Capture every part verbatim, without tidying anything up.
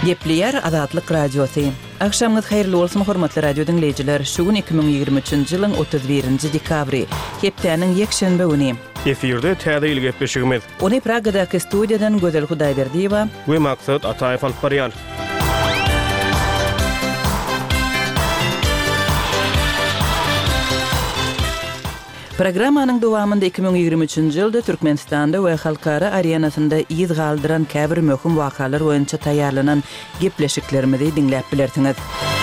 Gepleyer Azatlyk Radiosu. Akşamınız hayırlı olsun hormatly radio dinleyijiler. Şugun iki bin ýygrimi üçinji ýylyň otuz birinji dekabry. Hepdeniň ýekşenbe güni. Eferde täze ýyl gepleşigimiz. Ony Pragadaky studiýadan Gözel Hudaýberdiýewa we maksat Ataýew alyp barýar. Programmanyň dowamynda iki bin ýygrimi üçinji ýylda Türkmenistanda we halkara arenasynda ýyz galdyran käbir möhüm wakalar boýunça taýýarlanan gepleşiklerimizi dinläp bilersiňiz.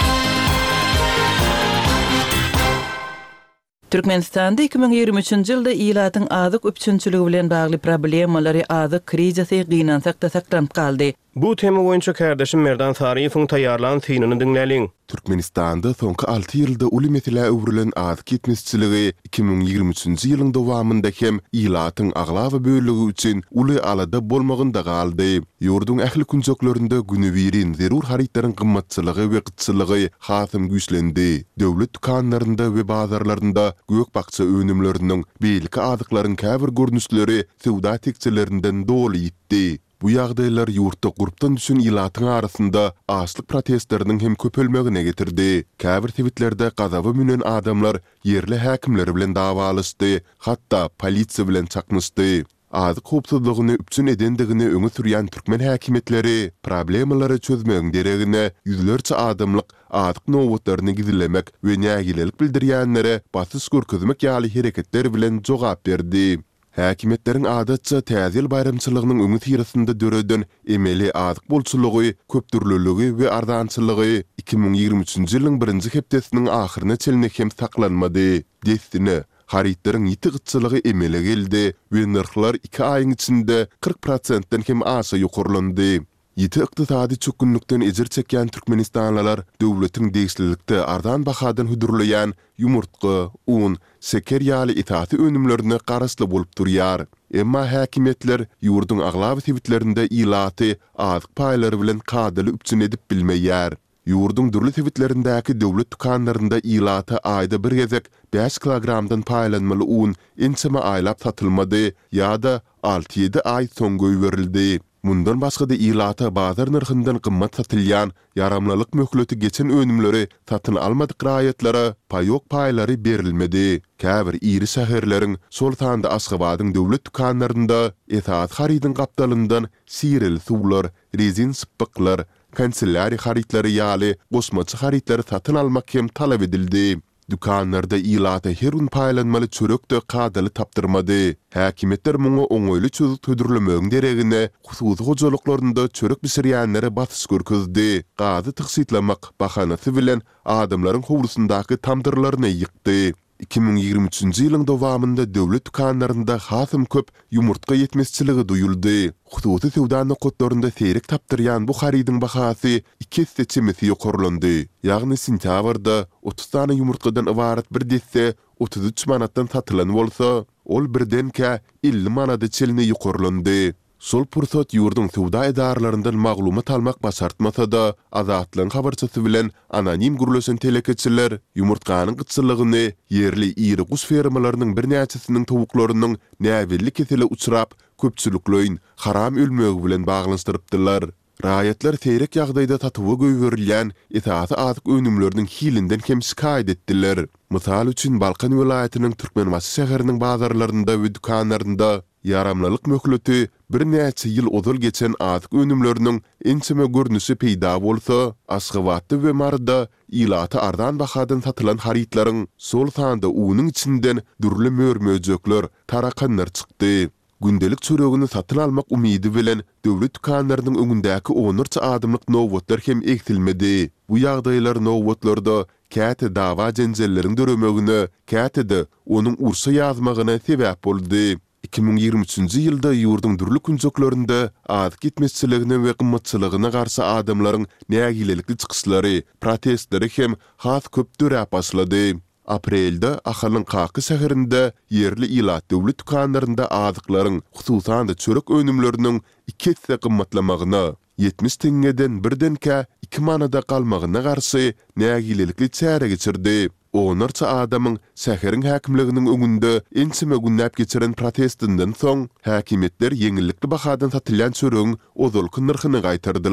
Türkmenistanda iki bin ýygrimi üçinji ýylda ýylatyň azyk üçinçiligi bilen bagly problemalary azyk krizisi gynansak da saklanyp kaldy. Bu tema boýunça kardeşim Merdan Sariýewiň taýýarlanan synyny dinläliň. Türkmenistanda soňky alty ýylda uly mesele öwrülen azyk gitmesçiligi iki bin ýygrimi üçinji ýylyň dowamynda hem ýylatyň aglawy böldügi üçin uly alada bolmagynda galdy. Ýurdun ähli kunjoklarynda günübirin zerur haritlaryň gymmatçylygy we gytçylygy hasym güýçlendi. Döwlet dukanlarynda we bazarlarynda gök bakça önümleriniň belki azyklaryň käbir görnüşleri sowda tekçilerinden doly ýitdi. Bu ýagdaýlar ýurtda gurpdan düşen ýylatyň arasynda açlyk protestleriniň hem köpelmegine getirdi. Käbir tebitlerde gazaby münen adamlar ýerli häkimleri bilen dawalaşdy, hatda polisiýa bilen çakmışdy. Azyk howpsuzlygyny üpçün edendigini öňe sürýän türkmen häkimetleri problemalary çözmegiň deregine ýüzlerçe adamlyk azyk nowatlaryny gizlemek we nägilelik bildirýänlere basyş görkezmek ýaly hereketler bilen jogap berdi. Häkimetleriň adatça täzil bayramçylygynyň öňü tirasynda döreden emeli azyk bolçulugy, köpdürlüligi we ardançylygy iki bin ýygrimi üçinji ýylyň birinji hepdesiniň ahyryna çelne hem saklanmady. Destini haritlaryň ýitigyçylygy emele geldi we narxlar iki aýyň içinde kırk prosentden hem aşa ýokurlandy. Ýiti ykdysady çökünlükden ejir çekýän Türkmenistanlylar döwletiň degislilikde ardan bahadan hudurlayan yumurtqa, un, şeker ýaly itaati önümlerini garasly bolup durýar. Emma häkimetler ýurdun aglawy tebitlerinde ýylaty azyk paýlary bilen kadaly üpçün edip bilmeýär. Ýurdun durly tebitlerindäki döwlet dukanlarynda ýylaty aýda bir gezek beş kilogramdan paýlanmaly un enseme aýlap satylmady ýa-da alty ýedi aý soň göýberildi. Mundan başga da ýylata bazar narhyndan gymmat satylýan yaramlalyk möhleti geçen önümleri satyn almadyk raýatlara paýok paýlary berilmedi. Käbir iri şäherleriň sol tanda Aşgabatyň döwlet dukanlarynda esas harydyň gapdalyndan sirel suwlar, rezin spyklar, kanselari harytlary ýaly gosmaçy harytlary satyn almak hem talap edildi. Dukanlarda ýylata her gün paýlanmaly çörekde kadaly tapdyrmady. Häkimetler muňa oňoýly çözük tödürlemegiň deregine hususy hojalyklaryna çörek bisirýänlere batys görkezdi. Gazy tyksitlamak bahanasy bilen adamlaryň howrusyndaky tamdyrlaryny ýykdy. iki bin ýygrimi üçinji ýylyň dowamynda döwlet dukanlarynda hasym köp yumurtga ýetmezçiligi duýuldy. Hususy sowda nokatlarynda seyrek tapdyrýan bu harydyň bahasy iki seçimisi ýokurlandy. Ýagny sentýabrda otuz tane yumurtgadan ibaret bir desse otuz üç manatdan satylan bolsa, ol birdenkä elli manada çelini ýokurlandy. Sol pursat ýurdun sowda edarlaryndan maglumat almak başartmasa da Azatlyň habarçysy bilen anonim gürleşen telekeçiler yumurtganyň gytçylygyny ýerli iri guş fermalarynyň bir näçesiniň tovuklarynyň näwelli kesele uçrap köpçülikleýin haram ölmegi bilen baglanşdyrypdylar. Raýatlar seyrek ýagdaýda tatywy göýberilýän esasy azyk önümleriniň hilinden hem şikaýet etdiler. Mysal üçin Balkan welaýatynyň Türkmenbaşy şäheriniň bazarlarynda we dukanlarynda yaramlalyk möhleti bir näçe ýyl ozal geçen azyk önümleriniň enseme görnüşi peýda bolsa, Aşgabatda we Marda ýylaty ardan bahadan satylan harytlaryň sol tanda unyň içinden dürli mörmöjekler, tarakanlar çykdy. Gündelik çöregini satyn almak umydy bilen döwlet dukanlarynyň öňündäki onurça adamlyk nowatlar hem eksilmedi. Bu ýagdaýlar nowatlarda käte dawa jenjelleriň döremegine, käte-de onuň ursa ýazmagyna sebäp boldy. iki bin ýygrimi üçinji ýylda ýurdun durly kunjoklarynda azyk gitmesçiligine we gymmatçylygyna garşy adamlaryň nägilelikli çykyşlary, protestleri hem has köp dörä başlady. Aprelde Ahalyň Kaky şäherinde ýerli ýylat döwlet dukanlarynda azyklaryň, hususan da çörek önümleriniň iki hisse gymmatlamagyna, yetmiş teňeden birdenkä iki manada galmagyna garşy nägilelikli çäre geçirdi. Onarça adamın şäheriň häkimliginiň öňünde ensime günnäp geçiren protestinden soň häkimetler ýeňillikli bahadan satylýan çöregiň ozalky narhyny gaýtardylar.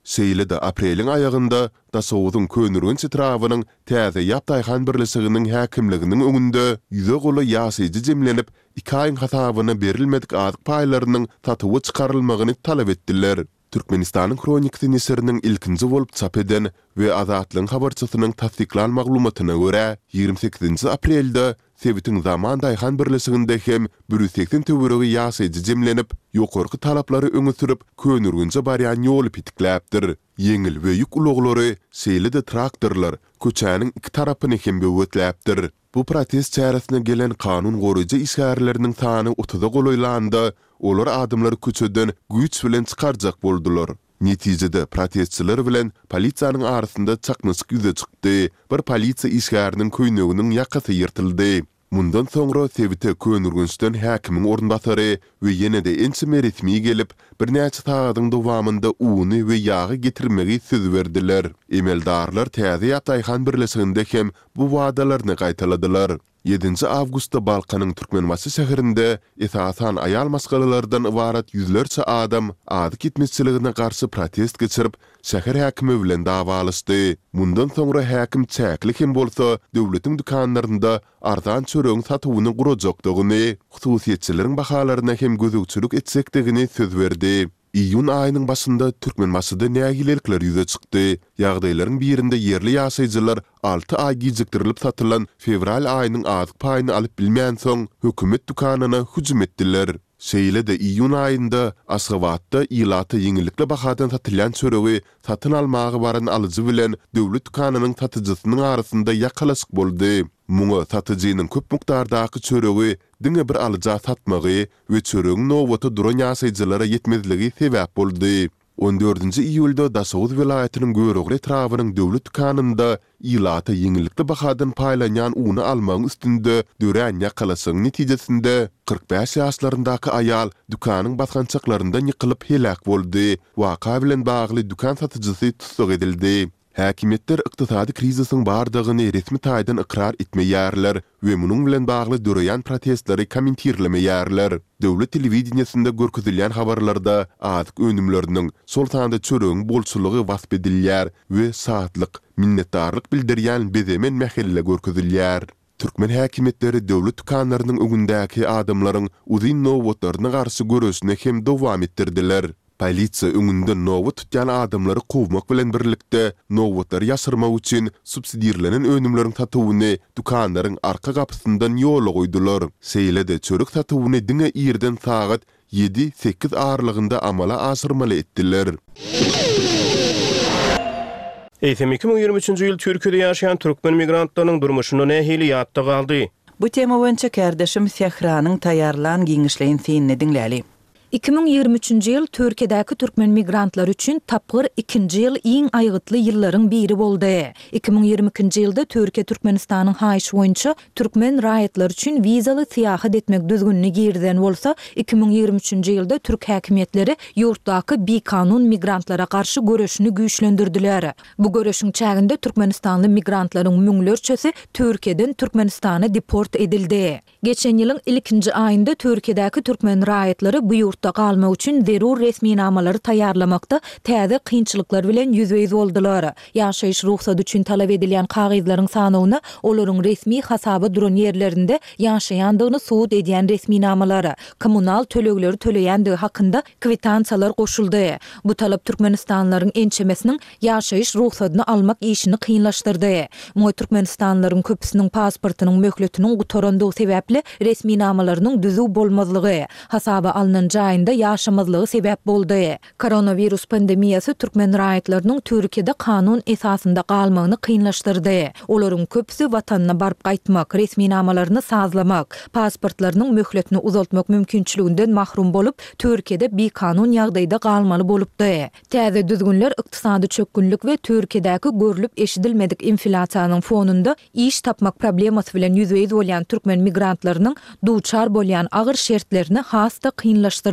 Seýlede aprelin ayagynda Dasowudun könürgün çytrawynyň täze ýapdaýhan birleşiginiň häkimliginiň öňünde ýüze goly ýasyjy jemlenip iki aýyň hasabyna berilmedik azyk paýlarynyň tatywy çykarylmagyny talap etdiler. Türkmenistanyň Kronik Nesiriniň ilkinji bolup çap eden we Azatlyň habarçysynyň tasdiklan maglumatyna görä ýygrimi sekizinji aprelde Sebitin zaman daýhan birleşiginde hem bir yüz seksen töweregi ýasyjy jemlenip, ýokarky talaplary öňe sürüp, könürgünçe barýan ýoly pitikläpdir. Yeňil we ýük uloglary, seýlede traktorlar köçäniň iki tarapyny hem böwetläpdir. Bu protest çäresine gelen kanun goraýjy işgärleriniň sany otuza golaýlanda, olar adamlary köçeden güýç bilen çykarjak boldular. Netijede protestçiler bilen polisiýanyň arasynda çaknaşyk ýüze çykdy. Bir polisiýa işgäriniň köýneginiň ýakasy ýyrtyldy. Mundan soňra Sebite könürgünçden häkimiň ornbasary we ýene-de ençime resmi gelip bir näçe saýatyň dowamında uny we ýagy getirmegi söz berdiler. Emeldarlar täze ýapdaýhan birleşiginde hem bu wagdalaryny gaýtaladylar. yedinji awgustda Balkanyň Türkmenmasy şäherinde esasan aýal maskalalardan ibarat ýüzlerçe adam ady gitmesçiligine garşy protest geçirip şäher häkimi bilen dawalaşdy. Mundan soňra häkim çäkli hem bolsa döwletiň dükanlarynda arzan çöreň satywyny gurajakdygyny, hususiýetçileriň bahalaryna hem gözükçülük etsekdigini söz berdi. İyun ayının başında Türkmenmasyda nägilelikler ýüze çykdy. Ýagdaýlaryň birinde yerli ýaşaýjylar altı ay gecikdirilip satylan fevral aýynyň azyk paýyny alyp bilmän soň hökümet dukanyna hüjüm etdiler. Seýlede iyun aýynda Aşgabatda ýylaty ýeňillikle bahadan satylan çöregi satyn almagy baran alyjy bilen döwlet dukanynyň satyjysynyň arasynda ýakalaşyk boldy. Muňa satyjynyň köp mukdardaky çöregi diňe bir alyja satmagy we çöregiň nowata duran ýaşaýjylara ýetmezligi sebäp boldy. on dördünji iýulda Dasowud vilayatynyň Görögre trawynyň döwlet dukanynda ýylaty ýeňillikle bahadan paýlanýan uny almagyň üstünde dören ýakalasyň netijesinde kırk beş ýaşlaryndaky aýal dukanyň basgançaklaryndan ýykylyp helak boldy. Waka bilen bagly dukan satyjysy tutsak edildi. Häkimetler ykdysady krizisyň bardygyny resmi taýdan ikrar etmeýärler we munyň bilen bagly döreýän protestleri kommentirlemeýärler. Döwlet telewizionyasynda görkezilýän habarlarda azyk önümleriniň sol tanda çöregiň bolçulugy wasp edilýär we saatlyk minnetdarlyk bildirýän bezemen mähelle görkezilýär. Türkmen häkimetleri döwlet dukanlarynyň öňündäki adamlaryň uzyn nowatlaryna garşy görüşine hem dowam etdirdiler. Polisiýa öňünde nowat tutýan adamlary kowmak bilen birlikde nowatlary ýaşyrmak üçin subsidiýalenen önümleriň satywyny dukanlaryň arka gapysyndan ýola goýdular. Seýlede çörek satywyny diňe ýerden sagat yedi sekiz aralygynda amala aşyrmaly etdiler. Eýsem iki ming ýygrimi üçinji ýyl Türkiýede ýaşaýan türkmen migrantlarynyň durmuşyna nähili ýatda galdy. Bu tema boýunça kärdeşim Sehranyň taýarlan giňişleýin seýinni dinläli. iki ming ýygrimi üçinji ýyl Türkiýedäki türkmen migrantlar üçin tapgyr ikinji ýyl iň aýgytly ýyllaryň biri boldy. iki ming ýygrimi ikinji ýylda Türkiýe Türkmenistanyň haýyşy boýunça türkmen raýatlar üçin vizaly syýahat etmek düzgünni girden bolsa, iki ming ýygrimi üçinji ýylda türk häkimetleri ýurtdaky bi-kanun migrantlara garşy göreşini güýçlendirdiler. Bu göreşiň çäginde türkmenistanly migrantlaryň müňlerçesi Türkiýeden Türkmenistana deport edildi. Geçen ýylyň ilkinji aýynda Türkiýedäki türkmen raýatlary bu ýurt da galmak üçin zerur resmi namalary taýarlamakda täze kynçylyklar bilen ýüzbeýiz boldular. Ýaşaýyş ruhsaty üçin talap edilýän kagydlaryň sanyny olaryň resmi hasaba duran ýerlerinde ýaşaýandygyny suwut edýän resmi namalary, kommunal tölegleri töleýändigi hakynda kwitansiýalar goşuldy. Bu talap Türkmenistanlaryň ençemesiniň ýaşaýyş ruhsatyny almak işini kynlaşdyrdy. Moý Türkmenistanlaryň köpüsiniň pasportynyň möhletiniň gutarandygy sebäpli resmi namalarynyň düzü bolmazlygy, hasaba alynan jaýynda ýaşamazlygy sebäp boldy. Koronavirus pandemiýasy türkmen raýatlarynyň Türkiýede kanun esasynda galmagyny kynlaşdyrdy. Olaryň köpüsi watanyna baryp gaýtmak, resmi namalaryny sazlamak, pasportlarynyň möhletini uzaltmak mümkinçiliginden mahrum bolup Türkiýede bir kanun ýagdaýda galmaly bolupdy. Täze düzgünler ykdysady çökünlük we Türkiýedäki görülüp eşidilmedik inflasiýanyň fonunda iş tapmak problemasy bilen ýüzbeýiz bolýan türkmen migrantlarynyň duçar bolýan agyr şertlerini hasta kynlaşdyrdy.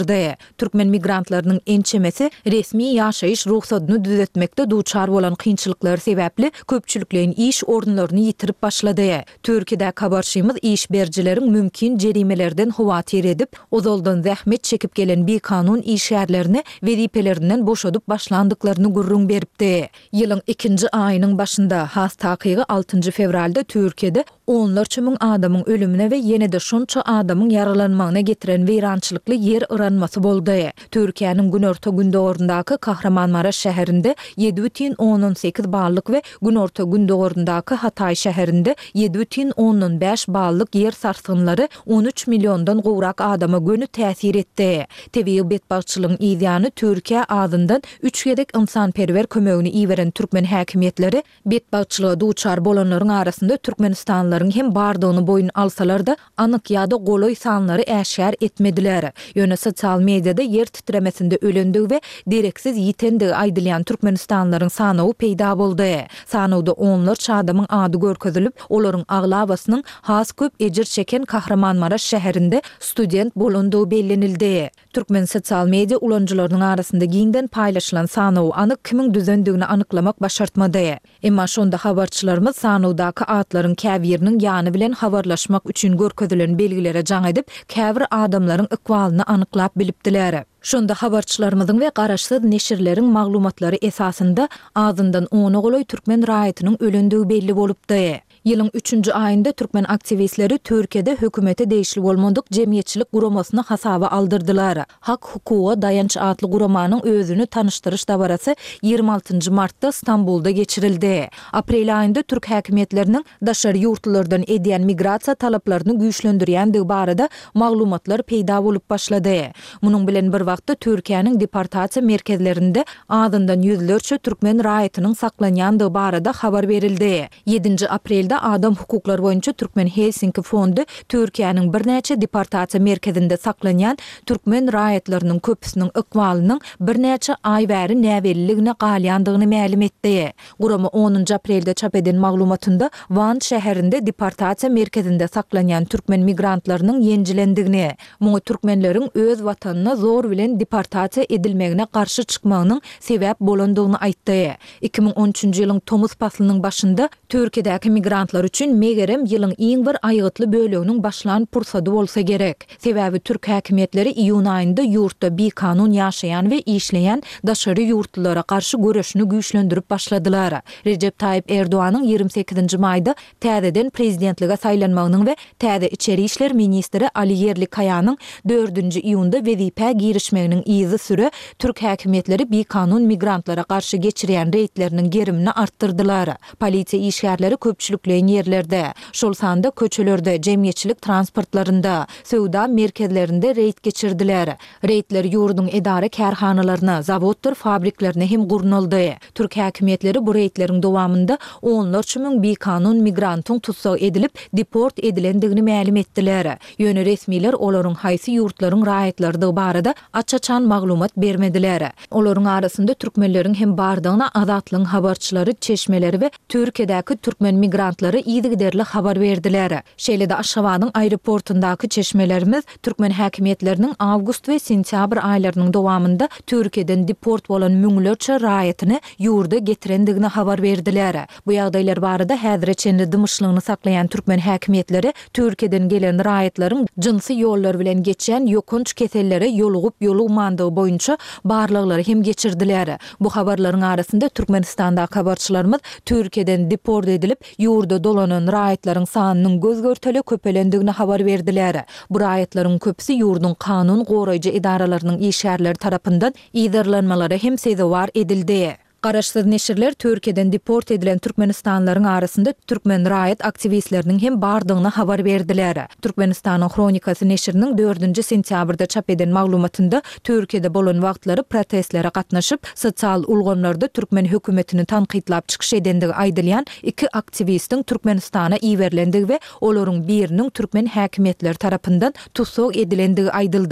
başladı. Türkmen migrantlarının ençemesi resmi yaşayış ruhsatyny düzetmekde duçar bolan kynçylyklar sebäpli köpçülüklerin iş orunlaryny yitirip başladı. Türkiýede habarşymyz iş berjileriň mümkin jerimelerden howatyr edip, ozoldan zähmet çekip gelen bir kanun işgärlerini wezipelerinden boşadyp başlandyklaryny gurrun beripdi. Ýylyň ikinji aýynyň başynda has takygy altynjy fevralda Türkiýede onlarça müň adamyň ölümine we ýene-de şonça adamyň yaralanmagyna getiren weýrançylykly yer ıranmasy boldy. Türkiýanyň günorta gündogorundaky Kahramanmaraş şäherinde ýedi бүтүн ондон sekiz ballyk we günorta gündogorundaky Hatay şäherinde ýedi бүтүн ондон beş ballyk yer sarsgynlary on üç milliondan gowrak adama gönü täsir etdi. Tebii betbaççylygyň ýa-ni Türkiýe adyndan üç ýedek ynsanperwer kömegini iýeren türkmen häkimetleri betbaççylyga duçar bolanlaryň arasynda Türkmenistanlaryň hem bardygyny boyun alsalar da anyk ýa-da goloý sanlary äşgär etmediler. Ýöne sosial mediada yer titremesinde ölendigi we dereksiz ýitendigi aýdylýan Türkmenistanlaryň sanawy peýda boldy. Sanawda onlarça adamyň ady görkezilip, olaryň aglabasynyň has köp ejir çeken Kahramanmaraş şäherinde student bolandygy bellenildi. Türkmen sosial media ulanjylarynyň arasynda giňden paýlaşylan sanaw anyk kimiň düzendigini anyklamak başartmady. Emma şonda habarçylarymyz sanawdaky atlaryň käbiriniň ýany bilen habarlaşmak üçin görkezilen belgilere jaň edip, käbir adamlaryň ykbalyny anyklap bilipdiler. Şonda habarçylarymyzyň we garaşsyz neşirleriň maglumatlary esasynda azyndan on goloý türkmen raýatynyň ölendigi belli bolupdy. Ýylyň üçünji aýynda türkmen aktivistleri Türkiýede hökümete değişli bolmadyk jemgyýetçilik guramasyny hasaba aldyrdylar. Hak hukuga dayanç adly guramanyň özüni tanıştyryş dabarasy ýygrimi altynjy martda Stambulda geçirildi. Aprel aýynda türk häkimetleriniň daşary ýurtlardan edýän migrasiýa talaplaryny güýçlendirýändigi barada maglumatlar peýda bolup başlady. Munyň bilen bir wagtda Türkiýanyň deportasiýa merkezlerinde adyndan ýüzlerçe türkmen raýatynyň saklanýandygy barada habar berildi. yedinji aprelde Adam hukuklary boýunça Türkmen Helsinki fondu Türkiýanyň bir näçe deportasiýa merkezinde saklanýan türkmen raýatlarynyň köpüsiniň ykbalynyň bir näçe aý bäri näwelligine galýandygyny ma'lum etdi. Gurama onunji aprelde çap eden maglumatynda Van şäherinde deportasiýa merkezinde saklanýan türkmen migrantlarynyň ýenjilendigini, muňa türkmenleriň öz watanyna zor bilen deportasiýa edilmegine garşy çykmagynyň sebäp bolandygyny aýtdy. iki ming on üçünji ýylyň Tomuz faslynyň başynda Türkiýedäki migrantlar üçin megerem ýylyň iň bir aýgytly bölüginiň başlan pursady bolsa gerek. Sebäbi türk häkimetleri iýun aýynda ýurtda bir kanun ýaşaýan we işleýän daşary ýurtlara garşy göreşini güýçlendirip başladylar. Recep Tayyip Erdoğanyň ýygrimi sekizinji maýda täzeden prezidentlige saýlanmagynyň we täze içeri işler ministri Ali Yerlikayanyň dördünji iýunda wezipe girişmeginiň izi süre türk häkimetleri bir kanun migrantlara garşy geçirýän reýtleriniň gerimini artdyrdylar. Polisiýa işgärleri köpçülükleýän ýerlerde, şol sanda köçelerde, jemgyýetçilik transportlarynda, söwda merkezlerinde reýt geçirdiler. Reýtler ýurdun edara kärhanalaryna, zawodlar, fabriklaryna hem gurnaldy. Türk häkimetleri bu reýtlerin dowamında onlarça müň bir kanun migrantyň tutsak edilip deport edilendigini ma'lum etdiler. Ýöne resmiler olaryň haýsy ýurtlaryň raýatlaryndy barada açaçan maglumat bermediler. Olaryň arasynda türkmenleriň hem bardygyna azatlygyň habarçylary, çeşmeleri we Türkiýedäki türkmen migrantlary ýygyderli habar berdiler. Şeýle-de Aşgabatyň aeroportundaky çeşmelerimiz türkmen häkimetleriniň awgust we sentýabr aýlarynyň dowamında Türkiýeden deport bolan müňlerçe raýatyny ýurda getirendigini habar berdiler. Bu ýagdaýlar barada häzirçe dymyşlygyny saklaýan türkmen häkimetleri Türkiýeden gelen raýatlaryň jinsy ýollar bilen geçen ýokunç kesellere ýolugyp ýolugmandygy boýunça barlyklary hem geçirdiler. Bu habarlaryň arasynda Türkmenistanda habarçylarymyz Türkiýeden deport edilip ýurda dolanan raýatlaryň sanynyň gözgörteli köpelendigini habar berdiler. Bu raýatlaryň köpüsi ýurdun kanun goraýjy idaralarynyň işgärleri tarapyndan ýygyrlanmalary hem sezewar edildi. Garaşsyz neşirler Türkiýeden deport edilen Türkmenistanlaryň arasynda türkmen raýat aktivistleriniň hem bardygyny habar berdiler. Türkmenistanyň Kronikasy neşiriniň dördünji sentýabrda çap eden maglumatynda Türkiýede bolan wagtlary protestlere gatnaşyp sosial ulgamlarda türkmen hökümetini tanqidlap çykyş edendigi aýdylýan iki aktivistiň Türkmenistana iýerlendigi we olaryň biriniň türkmen häkimetleri tarapyndan tutsak edilendigi aýdyldy.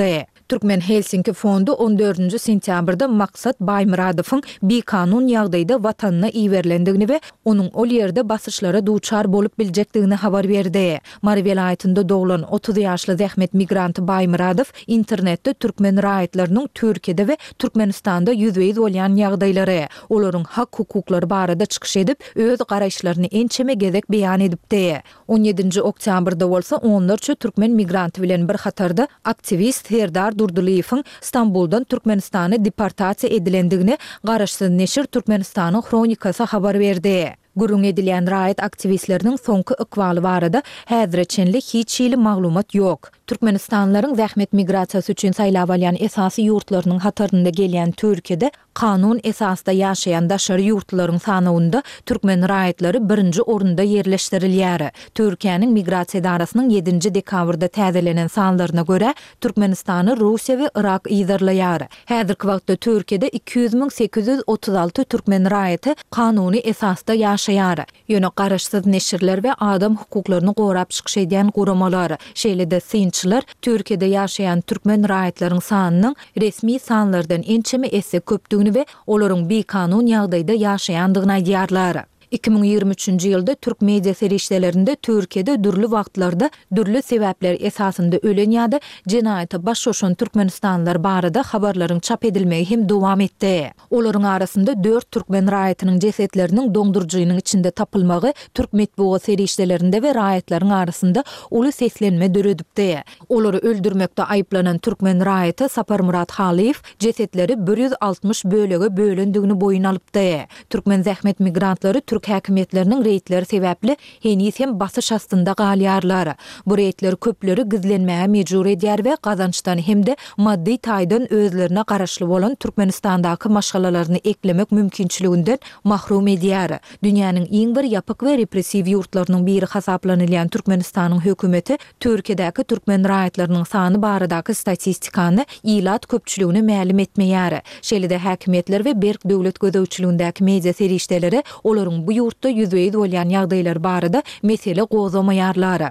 Türkmen Helsinki fondu on dördünji sentýabrda Maksat Baymuradowyň bir kanun ýagdaýda watanyna iýerlendigini we onuň ol ýerde basyşlara duçar bolup biljekdigini habar berdi. Mary welaýatynda doglan otuz ýaşly zähmet migranty Baymuradow internetde türkmen raýatlarynyň Türkiýede we Türkmenistanda ýüzbeýiz bolýan ýagdaýlary, olaryň hak hukuklary barada çykyş edip öz garaşlaryny ençeme gezek beýan edipdi. on ýedinji oktýabrda bolsa onlarça türkmen migranty bilen bir hatarda aktivist Serdar Durduliýewiň Stambuldan Türkmenistana deportasiýa edilendigini garaşsyz neşir Türkmenistanyň Kronikasy habar berdi. Gurung edilen raýat aktivistleriniň soňky ykwaly barada häzirçenlik hiç ýyly maglumat ýok. Türkmenistanlaryň zähmet migrasiýasy üçin saýlap alýan esasy ýurtlarynyň hatarynda gelýän Türkiýede kanun esasda ýaşaýan daşary ýurtlaryň sanawynda türkmen raýatlary birinji orunda ýerleşdirilýär. Türkiýanyň migrasiýa idarasynyň ýedinji dekabrda täzelenen sanlaryna görä Türkmenistany Russiýa we Irak ýyzarlaýar. Häzirki wagtda Türkiýede iki yüz miň sekiz yüz otuz alty türkmen raýaty kanuny esasda ýaşaýar. Ýöne garaşsyz neşirler we adam hukuklaryny gorap çykyş edýän guramalar, şeýle-de synçylar Türkiýede ýaşaýan türkmen raýatlarynyň sanynyň resmi sanlardan ençeme esse köpdigini we olaryň bir kanun ýagdaýda ýaşaýandygyny aýdýarlar. iki bin ýygrimi üçinji ýylda türk media serişdelerinde Türkiýede dürli wagtlarda dürli sebäpler esasında ölen ýa-da jenaýata baş şoşan türkmenistanlar barada habarlaryň çap edilmegi hem dowam etdi. Olaryň arasynda dört türkmen raýatynyň jesetleriniň doňdurjynyň içinde tapylmagy türk medeniýet serişdelerinde we raýatlaryň arasynda uly seslenme döredipdi. Olary öldürmekde aýplanan türkmen raýaty Sapar Murat Haliýew jesetleri bir yüz altmış bölege bölündigini boyun alypdy. Türkmen zähmet migrantlary Türk häkimetleriniň reýtleri sebäpli henis hem basyş astynda galýarlar. Bu reýtler köpleri gizlenmäge mejbur edýär we gazançdan hemde maddi taýdan özlerine garaşly bolan Türkmenistandaky maşgalalaryny eklemek mümkinçiliginden mahrum edýär. Dünýäniň iň bir ýapyk we repressiw ýurtlarynyň biri hasaplanylýan Türkmenistanyň hökümeti Türkiýedäki türkmen raýatlarynyň sany baradaky statistikany ýylat köpçüligini ma'lum etmeýär. Şeýle-de häkimetler we berk döwlet gözegçiligindäki media serişdeleri olaryň bu ýurtda ýüzbeýiz bolýan ýagdaýlar barada mesele gozamaýarlar.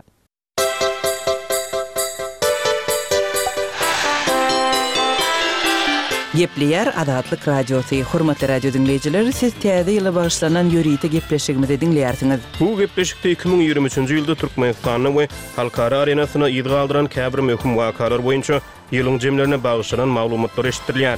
Gepleýär Adatlyk radiosy. Hormatly radio dinleýijiler, siz täze ýyla bagyşlanan ýörite gepleşigimizi dinleýärsiňiz. Bu gepleşikde iki bin ýygrimi üçinji ýylda Türkmenistanyň we halkara arenasyna ýygy galdyran käbir möhüm wakalar boýunça ýylyň jemlerine bagyşlanan maglumatlar eşitilýär.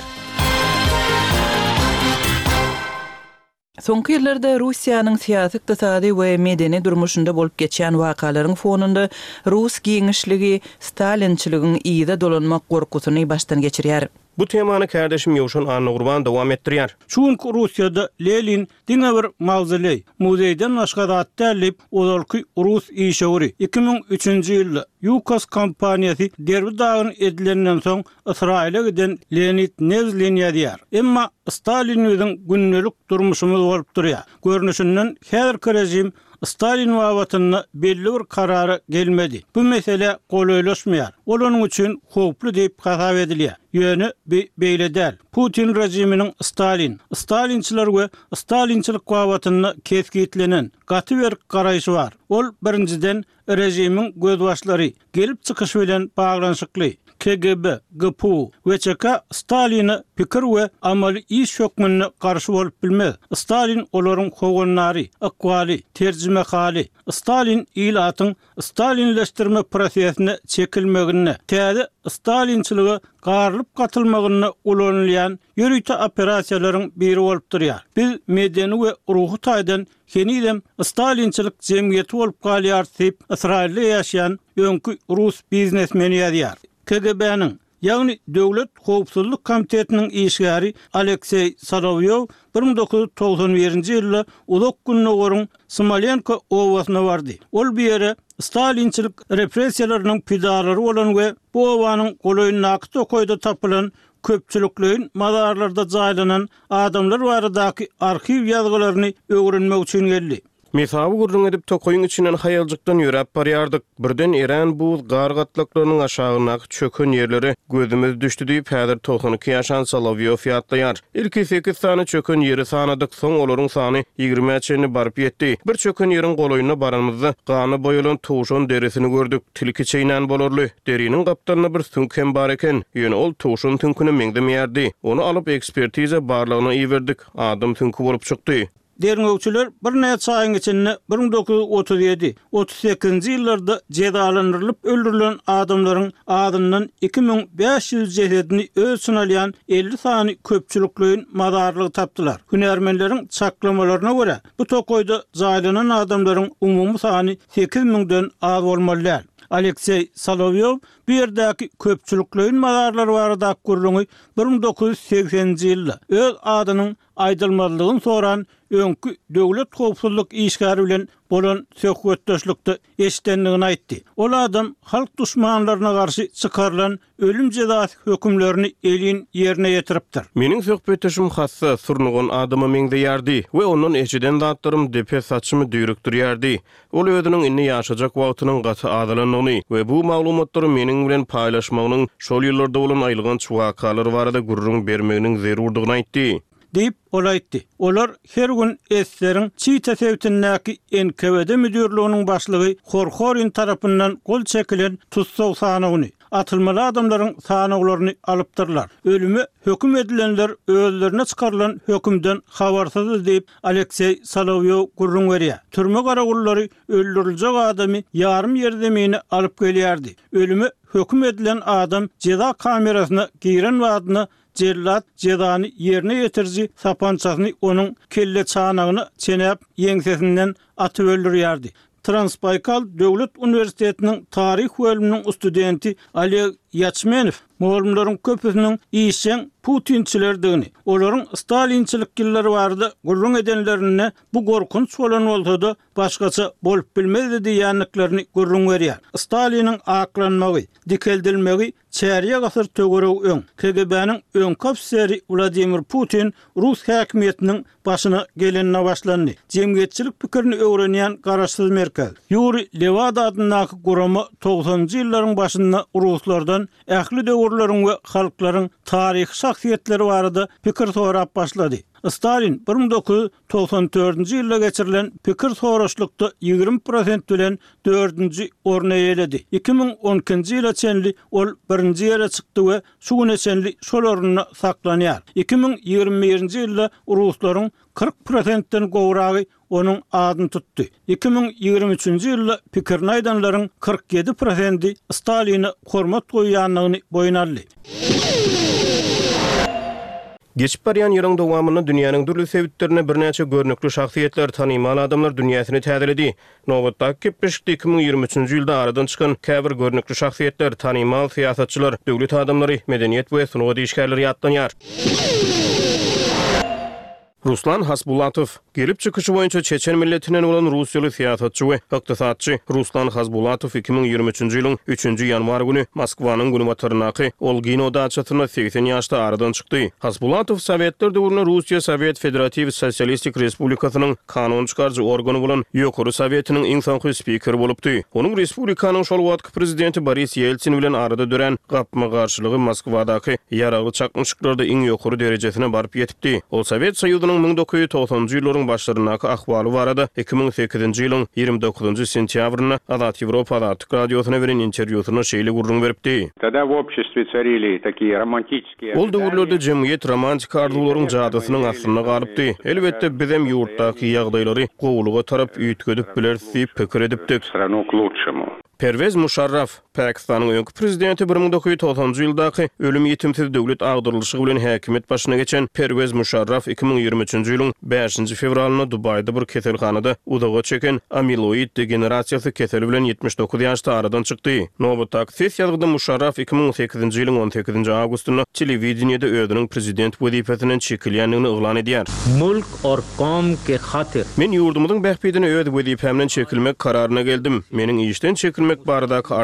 Soňky ýyllarda Russiýanyň syýasy, ykdysady we medeni durmuşynda bolup geçýän wakalaryň fonunda Rus giňişligi Stalinçylygyň ýyda dolanmak gorkusyny başdan geçirýär. Bu temany kärdeşim Ýowşan Anna Gurban dowam etdirýär. Çünki Russiýada Lenin diňe bir mawzuley muzeýden başga zat dälip olarky Rus işäwri iki bin üçinji ýylda Yukas kompaniýasy derbi dağın edilenden soň Israile giden Leonid Nevzlin ýadýar. Emma Stalin özüň günnelik durmuşymyz bolup durýar. Görnüşinden häzirki rejim Stalin wagtyny belli bir karara gelmedi. Bu mesele golaylaşmaýar. Olaryň üçin howply diýip hasap edilýär. Ýöne beýle däl. Putin rejiminiň Stalin, Stalinçiler we Stalinçilik wagtyny kesgitlenen gaty bir garaýşy bar. Ol birinciden rejimiň gözbaşlary gelip çykyş bilen baglanyşykly. K G B, G P U we Ç K Stalin'i pikir we amaly iş hökmüne garşy bolup bilmez. Stalin olaryň howganlary, akwaly, terjime hali. Stalin ýylatyň Stalinleşdirme prosesine çekilmegine, täze Stalinçiligi garlyp gatylmagyny ulanylýan ýörüýte operasiýalaryň biri bolup durýar. Biz medeni we ruhy taýdan henidem Stalinçilik jemgyýeti bolup galýar diýip Israilde ýaşaýan öňkü Rus biznesmeni ýazýar. K G B'nin ýagny Döwlet Howpsuzlyk Komitetiniň işgäri Aleksey Solovyov bir bin dokuz yüz togson birinji ýylda ulak gününe gorun Smolenko owasyna bardy. Ol bir ýere Stalinçilik repressiýalarynyň pidalary bolan we bu owanyň golaýyny nakty koýda tapylan köpçüliklerin mazarlarda jaýlanan adamlar baradaky arxiw ýazgylaryny öwrenmek üçin geldi. Mesaby gurrun edip tokoyun içinden hayalcıktan ýörep barýardyk. Birden eren buz gar gatlaklarynyň aşagyna çökün ýerleri gözümiz düşdi diýip häzir doksan iki ýaşan Solovýov ýatlaýar. Ilki sekiz sany çökün ýeri sanadyk, soň olaryň sany ýigirme çeni baryp ýetdi. Bir çökün ýeriň goloýuna baranymyzda gany boýulan tuşun derisini gördük. Tilki çeýnen bolarly. Deriniň gapdalyna bir sünk hem bar eken. Ýöne ol tuşun tünküni meňdemýärdi. Onu alyp ekspertiza barlygyna iýerdik. Adam tünkü bolup çykdy. Derňöwçüler bir näçe aýyň içinde bin dokuz yüz otuz ýedi otuz sekizinji ýyllarda jedalandyrylyp öldürilen adamlaryň adyndan iki bin beş ýüz jesedini öz sunalýan elli sany köpçülikliň madarlygy tapdylar. Hünärmenleriň çaklamalaryna görä bu tokoyda jaýlanan adamlaryň umumy sany sekiz miňden az bolmaly. Aleksey Solovýov bu ýerdäki köpçülikliň madarlary barada gurrungy bin dokuz yüz sekseninji ýylda öz adynyň aýdylmalygyny soran öňkü döwlet howpsuzlyk işgary bilen bolan söhbetdeşlikde eşitdenligini aýtdy. Ol adam halk düşmanlaryna garşy çykarylan ölüm jezasy hökümlerini elin ýerine ýetiripdir. Meniň söhbetdeşim hassa surnugun adamy meňde ýardy we onuň eşiden zatlarym depe saçymy düýrükdirýärdi. Ol özüniň inni ýaşajak wagtynyň gaty adalanyny we bu maglumatlary meniň bilen paýlaşmagynyň şol ýyllarda bolan aýlygynç wakalary barada gurrun bermeginiň zerurdygyny aýtdy. Deyip olaytdy. Olar her gün eslerin çiýte sewtindäki N K W D müdürlüğünün başlygy Horhorin tarapyndan gol çekilen tutsaw sanagyny, atylmaly adamlaryň sanaglaryny alypdyrlar. Ölüme höküm edilenler özlerine çykarylan hökümden habarsyz diýip Aleksey Solovýov gurrun berýär. Türme garagullary öldüriljek adamy ýarym ýerdemini alyp gelýärdi. Ölüme höküm edilen adam jeda kamerasyna giren wadyna Cellat jedany ýerine ýetirji sapançasyny onuň kelle çanagyny çenäp ýeňsesinden atyp öldürýärdi. Transbaykal Döwlet Uniwersitetiniň tarih bölüminiň studenti Oleg Yachmenow mugallimlaryň köpüsiniň işen Putinçilerdigini, olaryň Stalinçilik ýyllary barada gurrun edenlerine bu gorkunç bolan bolsa-da başgaça bolup bilmezdi diýenliklerini gurrun berýär. Staliniň aklanmagy, dikeldilmegi çäriýe gasyr tögereg öň K G B'niň öňki ofiseri Vladimir Putin Rus häkimetiniň başyna gelenine başlandy. Jemgyýetçilik pikirini öwrenýän garaşsyz merkez Yuri Levada adynaky gurama togsanjy ýyllaryň başynda Ruslardan ähli döwürleriň we halklaryň taryhy şahsiýetleri barada pikir sorap başlady. Stalin bin dokuz yüz togsan dördünji ýylda geçirilen pikir soraşlykda ýygrimi prosent bilen dördünji orna ýeledi. iki bin on ikinji ýyla çenli ol birinji ýere çykdy we şu güne çenli şol ornuna saklanýar. iki bin ýygrimi birinji ýylda Ruslaryň kırk prosentden gowragy onuň adyny tutdy. iki bin ýygrimi üçinji ýylda pikirini aýdanlaryň kırk yedi prosenti Staline hormat goýýanlygyny boyun aldy. Geçip barýan ýylyň dowamyny dünýäniň dürli sebitlerine birnäçe görnükli şahsiýetler, tanymaly adamlar dünýäsini täzeledi. Nowatdaky iki bin ýygrimi üçinji ýylda aradan çykan käbir görnükli şahsiýetler, tanymaly siýasatçylar, döwlet adamlary, medeniýet we sunawat işgärleri ýatlanýar. Ruslan Hasbulatov gelip çıkışı boyunca Çeçen milletinden olan Rusiyalı siýasatçy we ykdysatçy Ruslan Hasbulatov iki bin ýygrimi üçinji ýylyň üçünji ýanwar güni Moskwanyň Gunowatarnaky Olgino daçatyna seksen ýaşda aradan çykdy. Hasbulatov Sowetler döwründe Rusiýa Sowet Federativ Sosialistik Respublikasynyň kanun çykarjy organy bolan Ýokary Sowetiniň iň soňky spikeri bolupdy. Onuň respublikanyň şol wagtky prezidenti Boris Yeltsin bilen arada dören gapma garşylygy Moskwadaky ýaragly çakmyşyklarda iň ýokary derejesine baryp ýetipdi. Ol Sowet Soýuzynyň bin dokuz yüz togsanjy ýyllaryň başlarynaky ahwaly barada iki bin sekizinji ýylyň ýygrimi dokuzunjy sentýabryna Azat Ýewropa Azatlyk radiosyna beren interwýusyna şeýle gurrun beripdi. Тогда в обществе царили такие романтические. Ol döwürlerde jemgyýet romantik arzuwlaryň jadysynyň asyna galypdy. Elbetde bizim ýurtdaky ýagdaýlary gowluga tarap üýtgedip biler diýip pikir edipdik. Страну к лучшему. Pervez Musharraf, Pakistanyň öňkü prezidenti bir bin dokuz yüz togsanjy ýyldaky ölüm ýetimsiz döwlet agdyrylşygy bilen häkimet başyna geçen Pervez Musharraf iki bin ýygrimi üçinji ýylyň beşinji fevralyna Dubayda bir keselhanada udaga çeken amiloid degenerasiýasy keseli bilen ýetmiş dokuz ýaşda aradan çykdy. Nowatdaky sessiýada Musharraf iki bin on sekizinji ýylyň on sekizinji awgustyna telewizionyada özüniň prezident wezipesinden çekilýänligini oglan edýär. Mulk or qawm ke khatir. Men ýurdumyň bähpidini öz wezipemden çekilmek kararyna geldim. Meniň işden çekilmek baradaky ardam şu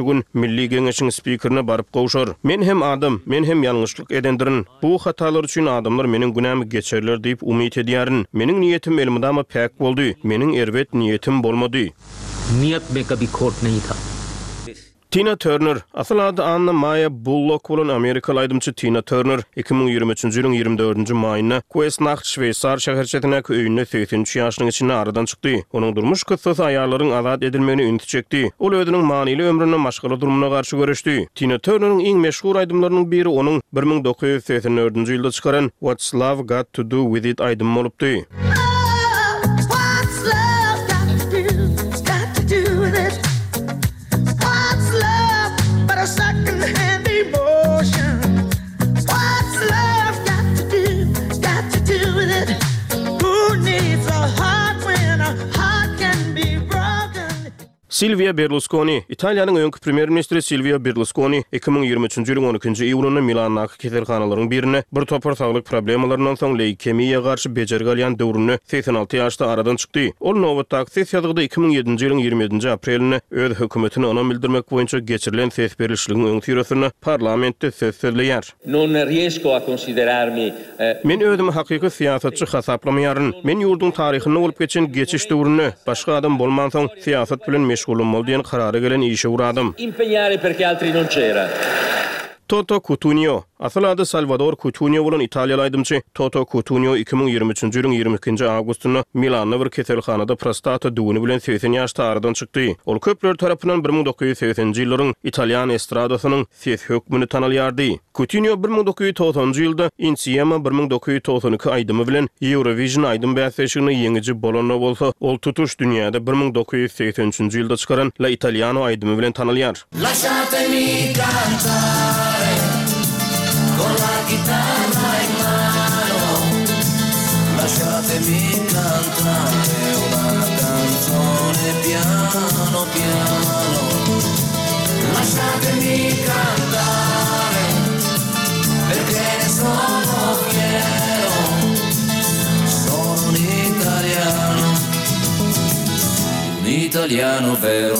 gün Milli Geňeşiň spikerine barıp gowşar. Men hem adam, men hem ýalňyşlyk edendirin. Bu hatalar üçin adamlar meniň günämi geçerler diýip umyt edýärin. Meniň niýetim elmydama päk boldy. Meniň erbet niýetim bolmady. नियत में कभी खोट नहीं था. Tina Turner, asıl adı Anna Maya Bullock bolan Amerikalı aydymçy Tina Turner iki bin ýygrimi üçünji ýylyň ýygrimi dördünji maýyna Kuesnacht Şweýçar şäherçetine öýünde seksençi ýaşynyň içinde aradan çykdy. Onuň durmuş kıssasy aýallaryň azat edilmegini ünt çekdi. Ol özüniň manyly ömrüne maşgala durumuna garşy görüşdi. Tina Turner'ın iň meşhur aýdymlarynyň biri onuň bir ming dokuz ýüz seksen dördünji ýylda çykaran What's Love Got to Do With It aýdymy bolupdy. Second-hand emotion. What's love got to do, got to do with it? Who needs a heart when a heart can be broken? Silvio Berlusconi, Italiýanyň öňkü premier ministri Silvio Berlusconi iki bin ýygrimi üçünji ýylyň on ikinji iýulynda Milandaky keselhanalaryň birine bir topar saglyk problemalaryndan soň leýkemiýa garşy bejerge alýan döwrüne seksen alty ýaşda aradan çykdy. Ol Nowat Taxis ýazgynda iki bin ýedinji ýylyň ýygrimi ýedinji aprelinde öz hökümetini ona bildirmek boýunça geçirilen ses berilişligiň öň tirosuna parlamentde söz söyleýär. Non riesco a considerarmi Men özümi hakyky siýasatçy hasaplamaýaryn. Men ýurdun taryhyny bolup geçen geçiş döwrüne başga adam bolman soň siýasat bilen meşgulum bol diýen karara gelen işe uradym. Impegnare perché altri non c'era. Toto Cutugno, asıl adı Salvador Cutugno bolan Italiýaly aýdymçy Toto Cutugno iki bin ýygrimi üçünji ýylyň ýygrimi ikinji awgustunda Milanda bir keselhanada prostata düwüni bilen seksen ýaşda aradan çykdy. Ol köpler tarapyndan bir ming dokuz ýüz seksenji ýyllaryň Italiýan estradasynyň ses hökmüni tanalýardy. Cutugno bir ming dokuz ýüz togsonji ýylda Insieme bir ming dokuz ýüz togson iki aýdymy bilen Eurovision aýdym bäsleşigini ýeňiji bolany bolsa, ol tutuş dünýäde bir ming dokuz ýüz seksen üçünji ýylda çykaran La Italiano aýdymy bilen tanalýar. Lasciatemi cantare con la chitarra in mano, lasciatemi cantare una canzone piano piano, lasciatemi cantare perché ne sono fiero, sono un italiano, un italiano vero.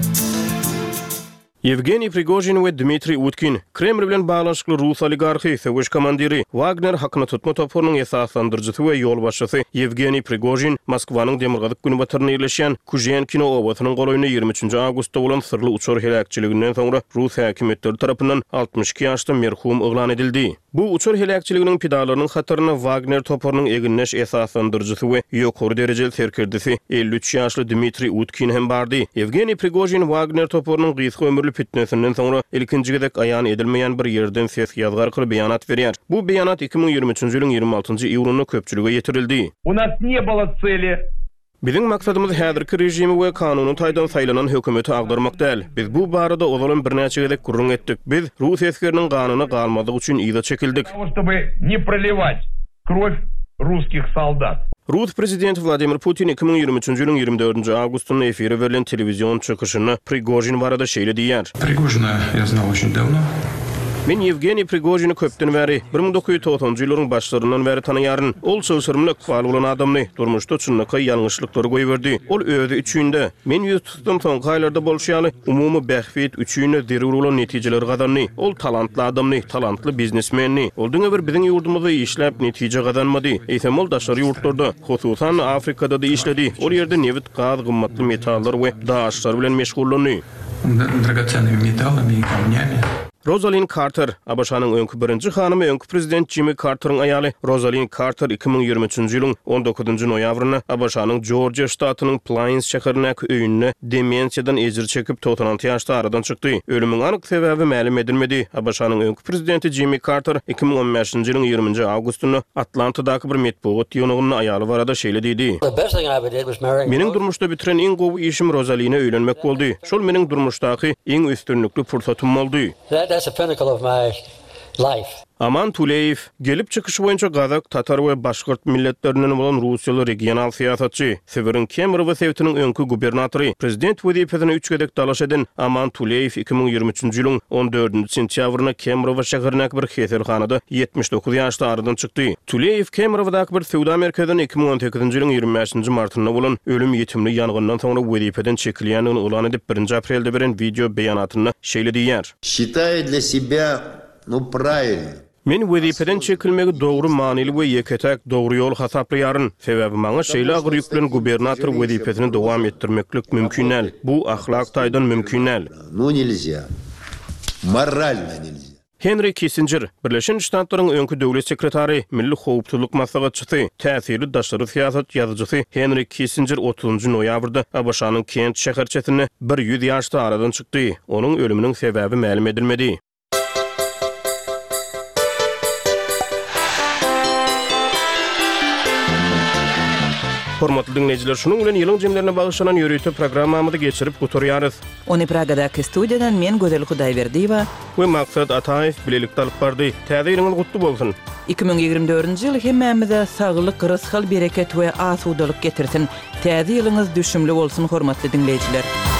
Yevgeniy Prigozhin we Dmitri Utkin, Kreml bilen baglanşykly Rus oligarhy, Sowet komandiri, Wagner hakyny tutma topurynyň esaslandyrjysy we ýol başçysy Yevgeniy Prigozhin Moskwanyň demirgazyk güni batyryny ýerleşýän Kuzhenkino owasynyň goloýuny ýygrimi üçünji awgustda bolan sırly uçur helakçylygynyň soňra Rus häkimetleri tarapyndan altmış iki ýaşda merhum eglan edildi. Bu uçur helakçylygynyň pidalarynyň hatyryna Wagner topurynyň eginleş esaslandyrjysy we ýokary derejeli serkerdisi elli üç ýaşly Dmitri Utkin hem bardy. Yevgeniy Prigozhin Wagner topurynyň gysga ömürli fitnesinden soňra ilkinji gezek aýan edilmeýän bir ýerden ses ýazgar arkaly beýanat berýär. Bu beýanat iki bin ýygrimi üçünji ýylyň ýygrimi altynjy iýulyna köpçülüge ýetirildi. У нас не было цели. Biziň maksatymyz häzirki rejimi we kanuny taýdan saýlanan hökümeti agdarmak däl. Biz bu barada ozalan birnäçe gezek gurrun etdik. Biz Rus eskeriniň ganyny galmadyk üçin ýyda çekildik. Чтобы не проливать кровь русских солдат. Rus prezidenti Vladimir Putin iki bin ýygrimi üçünji ýylyň ýygrimi dördünji awgustunda efire berilen televizion çykyşyny Prigozhin barada şeýle diýär. Prigozhina я знал очень давно. Men Yevgeniy Prigozhiny köpden bäri bir ming dokuz ýüz togsonjy ýylyň başlaryndan bäri tanýaryn. Ol sözsürmüli ykbal bolan adamny durmuşda çynnyka ýalňyşlyklary goýberdi. Ol özi üçünde men ýüz tutdum soňky aýlarda bolşýaly umumy bähfet üçünde zerur bolan netijeler gazandy. Ol talantly adamny, talantly biznesmenni. Ol diňe bir biziň ýurdumyzda işläp netije gazanmady. Eýsem ol daşary ýurtlarda, hususan Afrikada da işledi. Ol ýerde newit, gaz, gymmatly metallar we daşlar bilen meşgullandy. Драгоценными металлами и камнями. Rosalind Carter, A B Ş'nyň öňkü birinji hanymy öňkü prezident Jimmy Carter'yň aýaly Rosalind Carter iki bin ýygrimi üçünji ýylyň on dokuzunjy noýabryna A B Ş'nyň Georgia ştatynyň Plains şäherindäki öýünde demensiýadan ejir çekip doksan alty ýaşda aradan çykdy. Ölümiň anyk sebebi ma'lum edilmedi. A B Ş'nyň öňkü prezidenti Jimmy Carter iki bin on beşinji ýylyň ýygrimiňji awgustunda Atlantadaky bir metbuat ýygynyny aýaly barada şeýle diýdi. Meniň durmuşda bitiren iň gowy işim Rosalin'e öýlenmek boldy. Şol meniň durmuşdaky iň üstünlikli fursatym boldy. That's a pinnacle of my life. Aman Tuleyev gelip çıkışı boyunca Kazak, Tatar we Başkurt milletlerinden bolan Rusiyalı regional siyasatçı, Severin Kemerovo Sewtiniň öňkü gubernatory, prezident wezipetine üç gedek dalaş eden Aman Tuleyev iki bin ýigrimüçinji ýylyň on dördünji sentýabryna Kemerovo şäherine bir heselhanada ýetmiş dokuz ýaşda aradan çykdy. Tuleyev Kemerowodaky bir sowda merkezine iki bin on sekizinji ýylyň ýygrimi beşinji martyna bolan ölüm ýetimli ýangyndan soňra wezipeden çekilýändigini ulan edip birinji aprelde beren video beýanatyny şeýle diýär. Считаю для себя, ну, правильно. Men wezipeden çekilmegi dogry manyly we ýeketäk dogry ýol hasaplaryn. Sebäbi maňa şeýle agyr ýüklen gubernator wezipetini dowam etdirmeklik mümkin näl. Bu ahlak taýdan mümkin näl. Ну, nельзя. Морально nельзя. Henry Kissinger, Birleşen Ştatlaryň öňkü döwlet sekretary, milli howpçylyk maslahatçysy, täsirli daşary siýasat ýazyjysy Henry Kissinger otuzunji noýabrda A B Ş'nyň Kent şäherçesine bir ýüz ýaşda aradan çykdy. Onuň ölüminiň sebäbi ma'lum edilmedi. Hormatly dinleyijiler, şunuň bilen ýylyň jemlerine bagyşlanan ýörüýte programmamyzy geçirip guturýarys. Ony Pragadaky studiýadan men Gözel Hudaýberdiýewa we Maksat Ataýew bilelikde alyp bardy. Täze ýylyňyz gutly bolsun. iki bin ýigrimide dördünji ýyl hemmämize saglyk, rızkyl, bereket we asudalyk getirsin. Täze ýylyňyz düşümli bolsun hormatly dinleyijiler.